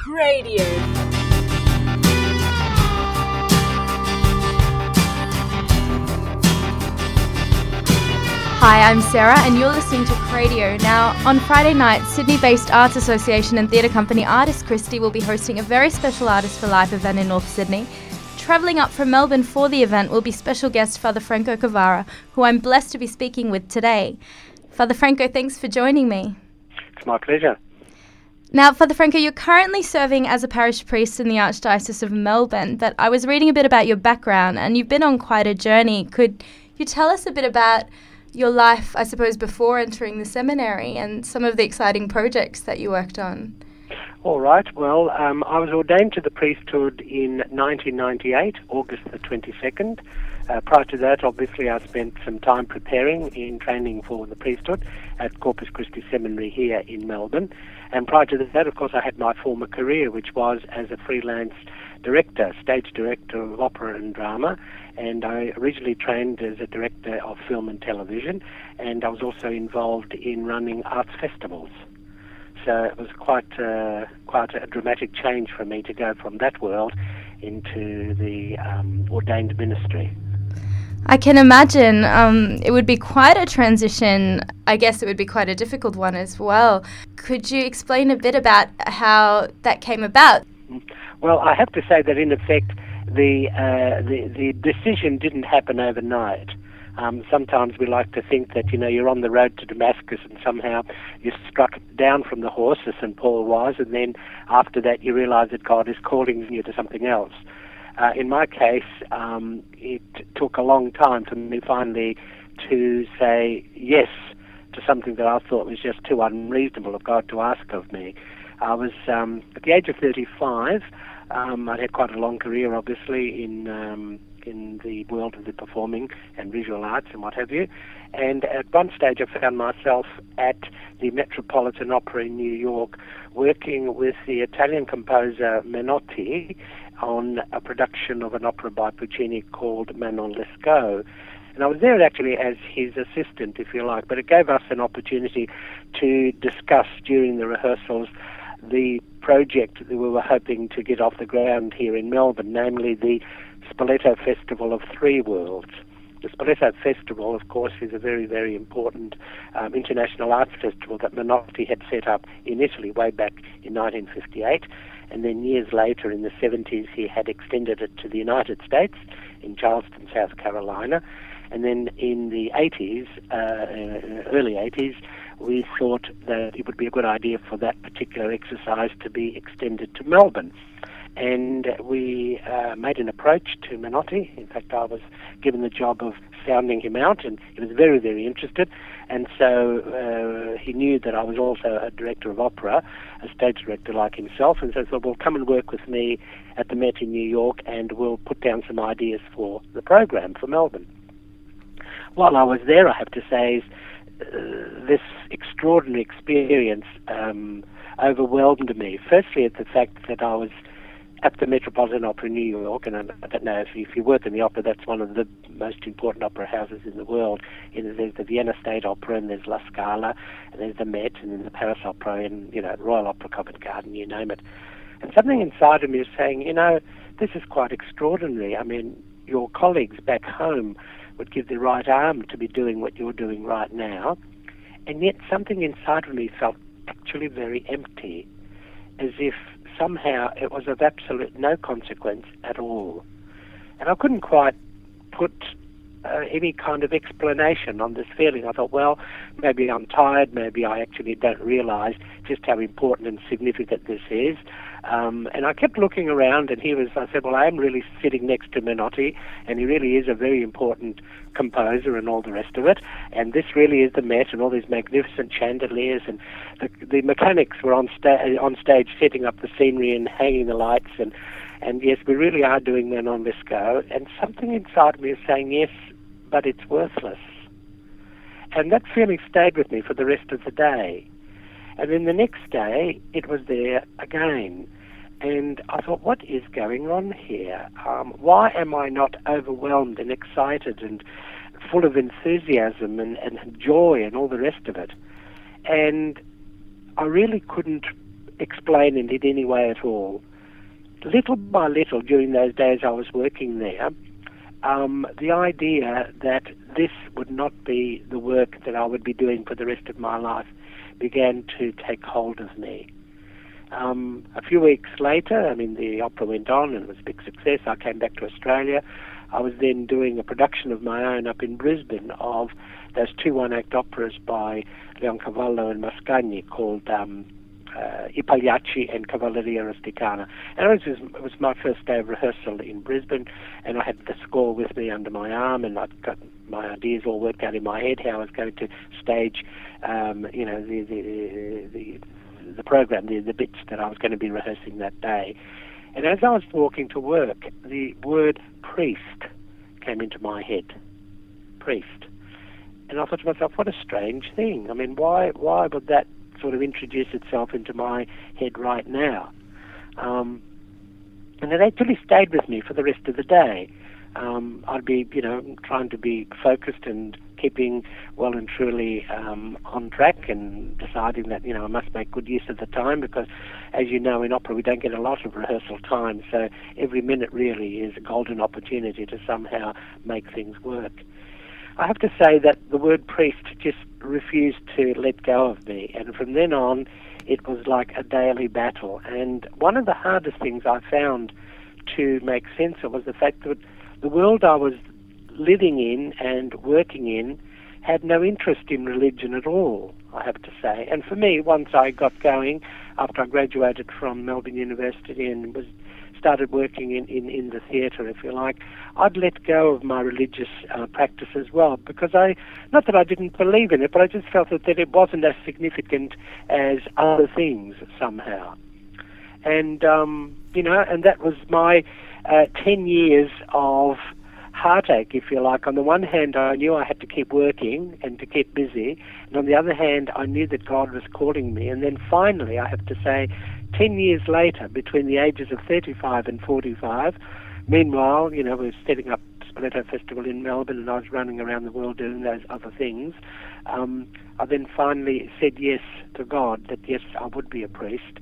Radio. Hi, I'm Sarah and you're listening to Radio. Now, on Friday night, Sydney-based Arts Association and theatre company Artist Christie will be hosting a very special Artist for Life event in North Sydney. Travelling up from Melbourne for the event will be special guest Father Franco Cavara, who I'm blessed to be speaking with today. Father Franco, thanks for joining me. It's my pleasure. Now, Father Franco, you're currently serving as a parish priest in the Archdiocese of Melbourne, but I was reading a bit about your background and you've been on quite a journey. Could you tell us a bit about your life, I suppose, before entering the seminary and some of the exciting projects that you worked on? All right. Well, I was ordained to the priesthood in 1998, August the 22nd. Prior to that, obviously, I spent some time preparing in training for the priesthood at Corpus Christi Seminary here in Melbourne. And prior to that, of course, I had my former career, which was as a freelance director, stage director of opera and drama. And I originally trained as a director of film and television, and I was also involved in running arts festivals. So it was quite a dramatic change for me to go from that world into the ordained ministry. I can imagine it would be quite a transition. I guess it would be quite a difficult one as well. Could you explain a bit about how that came about? Well, I have to say that in effect, the decision didn't happen overnight. Sometimes we like to think that, you're on the road to Damascus and somehow you're struck down from the horse, as St. Paul was, and then after that you realize that God is calling you to something else. In my case, it took a long time for me finally to say yes to something that I thought was just too unreasonable of God to ask of me. I was, at the age of 35, I'd had quite a long career, obviously, in the world of the performing and visual arts and what have you. And at one stage I found myself at the Metropolitan Opera in New York working with the Italian composer Menotti on a production of an opera by Puccini called Manon Lescaut. And I was there actually as his assistant, if you like, but it gave us an opportunity to discuss during the rehearsals the project that we were hoping to get off the ground here in Melbourne, namely the Spoleto Festival of Three Worlds. The Spoleto Festival, of course, is a very, very important international arts festival that Menotti had set up in Italy way back in 1958. And then years later, in the 70s, he had extended it to the United States, in Charleston, South Carolina. And then in the 80s, early 80s, we thought that it would be a good idea for that particular exercise to be extended to Melbourne. And we made an approach to Menotti. In fact, I was given the job of sounding him out, and he was very, very interested. And so he knew that I was also a director of opera, a stage director like himself, and so well, come and work with me at the Met in New York, and we'll put down some ideas for the program for Melbourne. While I was there, I have to say, this extraordinary experience overwhelmed me. Firstly, at the fact that I was at the Metropolitan Opera in New York, and I don't know if you work in the opera, that's one of the most important opera houses in the world. There's the Vienna State Opera, and there's La Scala, and there's the Met, and then the Paris Opera, and Royal Opera Covent Garden, you name it. And something inside of me is saying, this is quite extraordinary. I mean, your colleagues back home would give their right arm to be doing what you're doing right now, and yet something inside of me felt actually very empty, as if somehow it was of absolute no consequence at all. And I couldn't quite put any kind of explanation on this feeling. I thought, well, maybe I'm tired, maybe I actually don't realize just how important and significant this is. And I kept looking around, and I said, well, I am really sitting next to Menotti, and he really is a very important composer and all the rest of it. And this really is the Met, and all these magnificent chandeliers, and the mechanics were on stage setting up the scenery and hanging the lights, and yes, we really are doing Manon Lescaut. And something inside me is saying, yes, but it's worthless. And that feeling stayed with me for the rest of the day. And then the next day, it was there again. And I thought, what is going on here? Why am I not overwhelmed and excited and full of enthusiasm and joy and all the rest of it? And I really couldn't explain it in any way at all. Little by little, during those days I was working there, the idea that this would not be the work that I would be doing for the rest of my life began to take hold of me. A few weeks later, the opera went on and it was a big success. I came back to Australia. I was then doing a production of my own up in Brisbane of those two one-act operas by Leoncavallo and Mascagni called I Pagliacci and Cavalleria Rusticana. And it was my first day of rehearsal in Brisbane, and I had the score with me under my arm, and I'd got my ideas all worked out in my head how I was going to stage, the program, the bits that I was going to be rehearsing that day. And as I was walking to work, the word priest came into my head. Priest. And I thought to myself, what a strange thing. Why would that sort of introduce itself into my head right now? And it actually stayed with me for the rest of the day. I'd be, trying to be focused and keeping well and truly on track and deciding that, I must make good use of the time because, as you know, in opera we don't get a lot of rehearsal time, so every minute really is a golden opportunity to somehow make things work. I have to say that the word priest just refused to let go of me, and from then on it was like a daily battle. And one of the hardest things I found to make sense of was the fact that the world I was living in and working in had no interest in religion at all, I have to say. And for me, once I got going, after I graduated from Melbourne University and started working in the theatre, if you like, I'd let go of my religious practice as well, because not that I didn't believe in it, but I just felt that it wasn't as significant as other things somehow. And, and that was my 10 years of heartache, if you like. On the one hand, I knew I had to keep working and to keep busy, and on the other hand, I knew that God was calling me. And then finally, I have to say, 10 years later, between the ages of 35 and 45, meanwhile, we were setting up Spoleto Festival in Melbourne, and I was running around the world doing those other things. I then finally said yes to God, that yes, I would be a priest.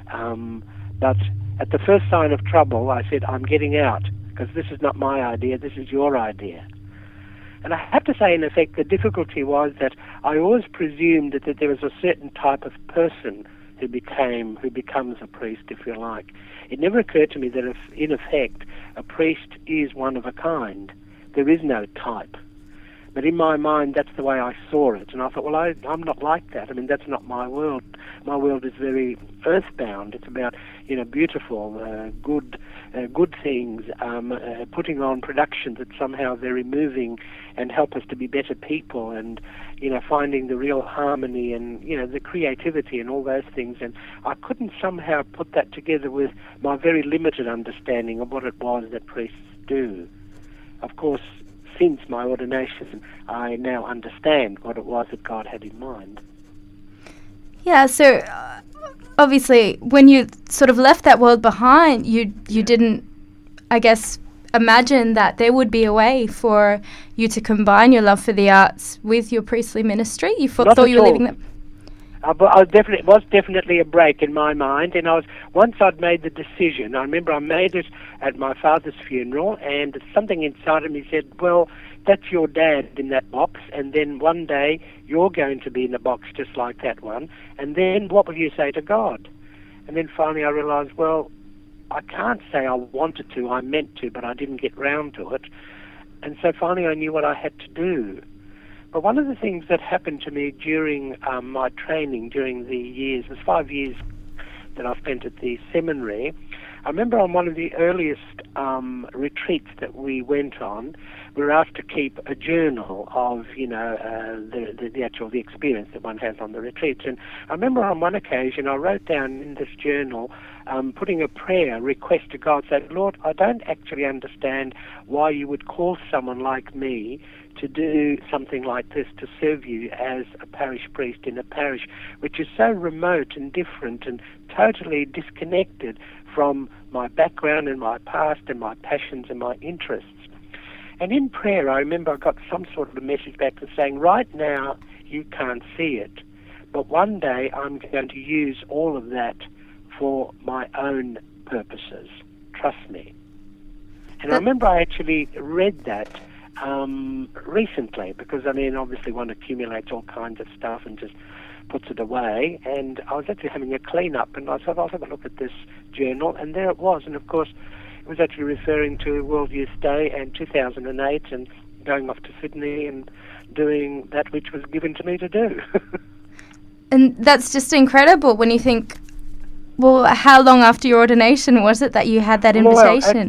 But at the first sign of trouble, I said, I'm getting out, because this is not my idea, this is your idea. And I have to say, in effect, the difficulty was that I always presumed that there was a certain type of person who becomes a priest, if you like. It never occurred to me that, if, in effect, a priest is one of a kind. There is no type. But in my mind, that's the way I saw it. And I thought, well, I'm not like that. That's not my world. My world is very earthbound. It's about, beautiful, good things, putting on productions that somehow are very moving and help us to be better people, and, finding the real harmony and, the creativity and all those things. And I couldn't somehow put that together with my very limited understanding of what it was that priests do. Of course, since my ordination, I now understand what it was that God had in mind. Yeah, so obviously when you sort of left that world behind, you didn't, I guess, imagine that there would be a way for you to combine your love for the arts with your priestly ministry? You thought you were leaving them? It was definitely a break in my mind, and once I'd made the decision, I remember I made it at my father's funeral, and something inside of me said, well, that's your dad in that box, and then one day you're going to be in a box just like that one, and then what will you say to God? And then finally I realized, well, I can't say I wanted to, I meant to, but I didn't get round to it. And so finally I knew what I had to do. But one of the things that happened to me during my training, during the years, it was 5 years that I spent at the seminary. I remember on one of the earliest retreats that we went on, we were asked to keep a journal of, the experience that one has on the retreats. And I remember on one occasion I wrote down in this journal, putting a prayer request to God, saying, Lord, I don't actually understand why you would call someone like me to do something like this, to serve you as a parish priest in a parish which is so remote and different and totally disconnected from my background and my past and my passions and my interests. And in prayer, I remember I got some sort of a message back to saying, right now you can't see it, but one day I'm going to use all of that for my own purposes. Trust me. And I remember I actually read that recently, because, I mean, obviously one accumulates all kinds of stuff and just puts it away. And I was actually having a clean-up, and I thought, I'll have a look at this journal, and there it was. And, of course, it was actually referring to World Youth Day and 2008 and going off to Sydney and doing that which was given to me to do. And that's just incredible when you think, well, how long after your ordination was it that you had that invitation?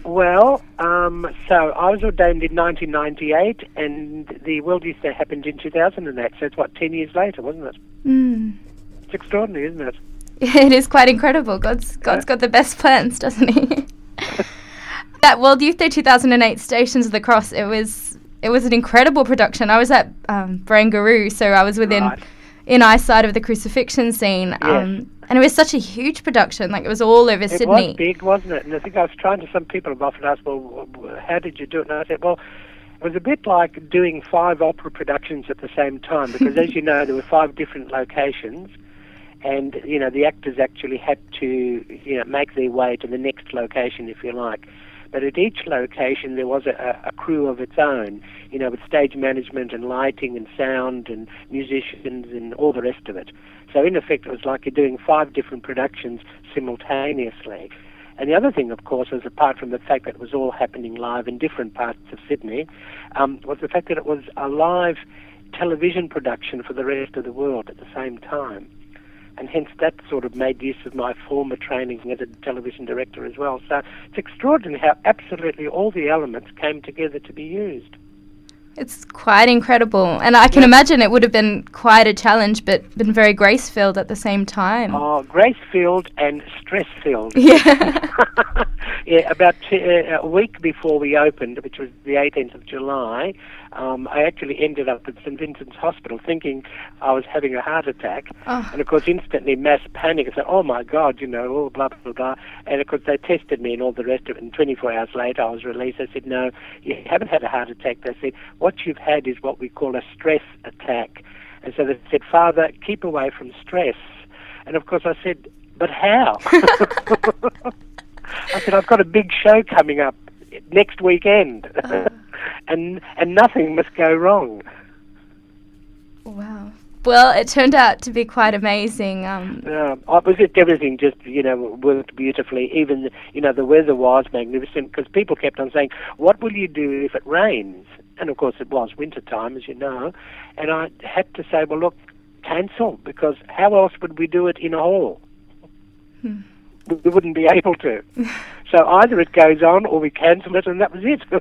So I was ordained in 1998, and the World Youth Day happened in 2008, so it's, 10 years later, wasn't it? Mm. It's extraordinary, isn't it? It is quite incredible. God's got the best plans, doesn't he? That World Youth Day 2008 Stations of the Cross, it was an incredible production. I was at Barangaroo, so I was in eyesight of the crucifixion scene. Yes. And it was such a huge production, like it was all over Sydney. It was big, wasn't it? And I think I was trying to, some people have often asked, well, how did you do it? And I said, well, it was a bit like doing 5 opera productions at the same time, because as you know, there were 5 different locations, and, the actors actually had to, make their way to the next location, if you like. But at each location there was a crew of its own, with stage management and lighting and sound and musicians and all the rest of it. So in effect it was like you're doing 5 different productions simultaneously. And the other thing, of course, was, apart from the fact that it was all happening live in different parts of Sydney, was the fact that it was a live television production for the rest of the world at the same time. And hence that sort of made use of my former training as a television director as well. So it's extraordinary how absolutely all the elements came together to be used. It's quite incredible. And I can imagine it would have been quite a challenge, but been very grace-filled at the same time. Oh, grace-filled and stress-filled. Yeah. About a week before we opened, which was the 18th of July, I actually ended up at St Vincent's Hospital thinking I was having a heart attack. Oh. And, of course, instantly mass panic. I said, oh, my God, blah, blah, blah. And, of course, they tested me and all the rest of it. And 24 hours later, I was released. They said, no, you haven't had a heart attack. They said, what you've had is what we call a stress attack. And so they said, Father, keep away from stress. And, of course, I said, but how? I said, I've got a big show coming up next weekend. And nothing must go wrong. Wow. Well, it turned out to be quite amazing. It was just everything just, worked beautifully. Even, the weather was magnificent, because people kept on saying, what will you do if it rains? And, of course, it was winter time, as you know. And I had to say, well, look, cancel, because how else would we do it in a hall? We wouldn't be able to. So either it goes on or we cancel it, and that was it.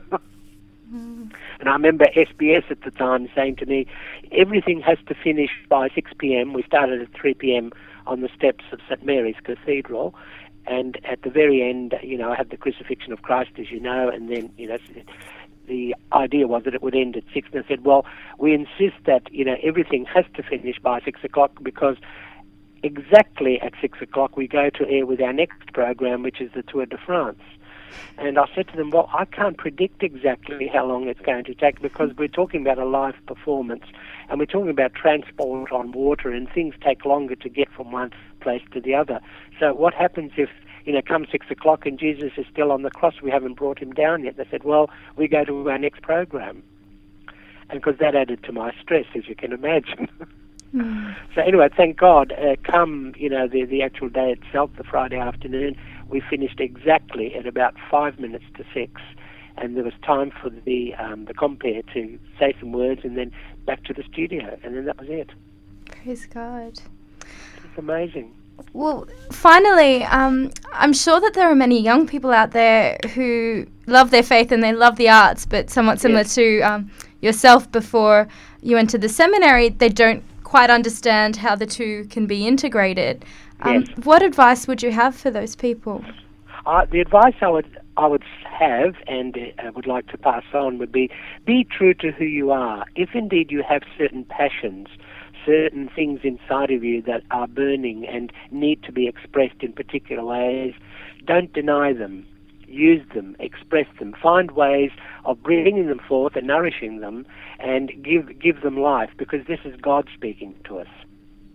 And I remember SBS at the time saying to me, everything has to finish by 6 p.m. We started at 3 p.m. on the steps of St Mary's Cathedral, and at the very end, I had the crucifixion of Christ, as you know, and then, the idea was that it would end at 6. And I said, well, we insist that, everything has to finish by 6 o'clock, because exactly at 6 o'clock we go to air with our next program, which is the Tour de France. And I said to them, well, I can't predict exactly how long it's going to take, because we're talking about a live performance, and we're talking about transport on water, and things take longer to get from one place to the other. So what happens if, come 6 o'clock and Jesus is still on the cross, we haven't brought him down yet? They said, well, we go to our next program. And because that added to my stress, as you can imagine. So anyway, thank God, come, the actual day itself, the Friday afternoon, we finished exactly at about 5 minutes to 6, and there was time for the compere to say some words, and then back to the studio, and then that was it. Praise God. It's amazing. Well, finally, I'm sure that there are many young people out there who love their faith and they love the arts, but somewhat similar to yourself before you entered the seminary, they don't quite understand how the two can be integrated. What advice would you have for those people? The advice I would have and would like to pass on would be true to who you are. If indeed you have certain passions, certain things inside of you that are burning and need to be expressed in particular ways, don't deny them. Use them, express them, find ways of bringing them forth and nourishing them, and give them life, because this is God speaking to us.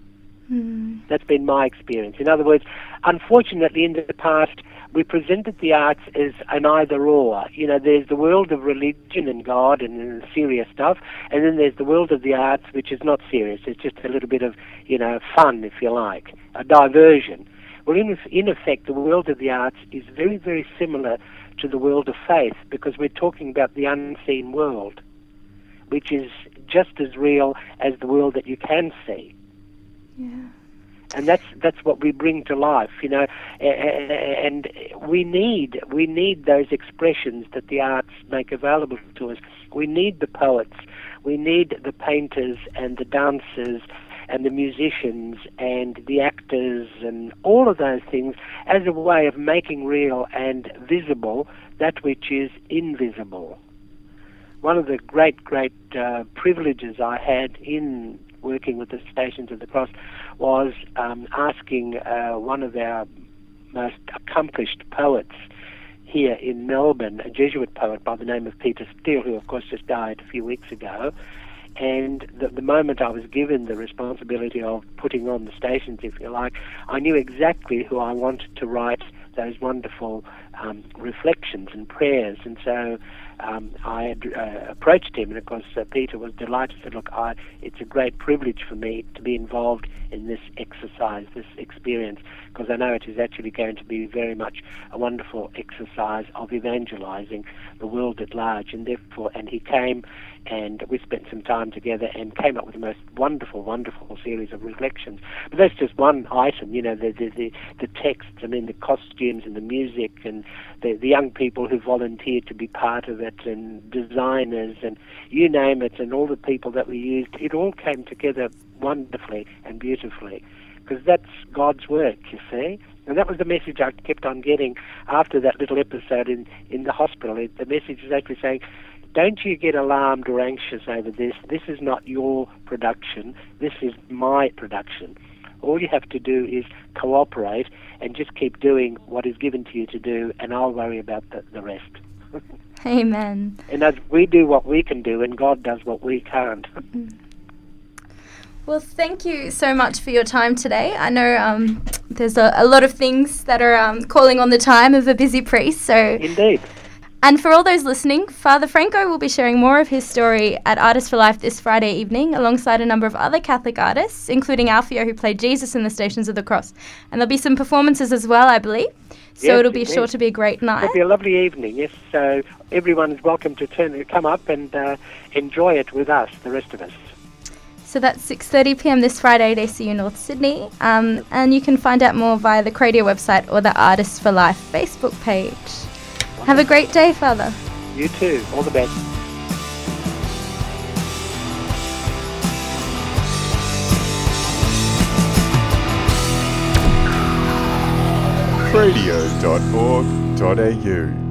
That's been my experience. In other words, unfortunately, in the past, we presented the arts as an either-or. You know, there's the world of religion and God and serious stuff, and then there's the world of the arts, which is not serious. It's just a little bit of, you know, fun, if you like, a diversion. Well, in effect, the world of the arts is very, very similar to the world of faith, because we're talking about the unseen world, which is just as real as the world that you can see. Yeah. And that's what we bring to life, you know, and we need those expressions that the arts make available to us. We need the poets, we need the painters and the dancers and the musicians and the actors and all of those things as a way of making real and visible that which is invisible. One of the great privileges I had in working with the Stations of the Cross was asking one of our most accomplished poets here in Melbourne, a Jesuit poet by the name of Peter Steele, who of course just died a few weeks ago. And the moment I was given the responsibility of putting on the stations, if you like, I knew exactly who I wanted to write those wonderful reflections and prayers. And so I had, approached him, and of course Peter was delighted. Said, "Look, it's a great privilege for me to be involved in this exercise, this experience, because I know it is actually going to be very much a wonderful exercise of evangelizing the world at large." And therefore, and he came, and we spent some time together and came up with the most wonderful series of reflections. But that's just one item, you know, the texts, I mean, the costumes and the music and the young people who volunteered to be part of it, and designers and you name it, and all the people that we used. It all came together wonderfully and beautifully, because that's God's work, you see. And that was the message I kept on getting after that little episode in the hospital. The message was actually saying, don't you get alarmed or anxious over this. This is not your production. This is my production. All you have to do is cooperate and just keep doing what is given to you to do, and I'll worry about the rest. Amen. And as we do what we can do, and God does what we can't. Well, thank you so much for your time today. I know there's a lot of things that are calling on the time of a busy priest. So Indeed. And for all those listening, Father Franco will be sharing more of his story at Artists for Life this Friday evening, alongside a number of other Catholic artists, including Alfio, who played Jesus in the Stations of the Cross. And there'll be some performances as well, I believe. So yes, it'll be sure to be a great night. It'll be a lovely evening, yes. So everyone is welcome to come up and enjoy it with us, the rest of us. So that's 6:30 p.m. this Friday at ACU North Sydney. And you can find out more via the Cradio website or the Artists for Life Facebook page. Have a great day, Father. You too. All the best. Radio.org.au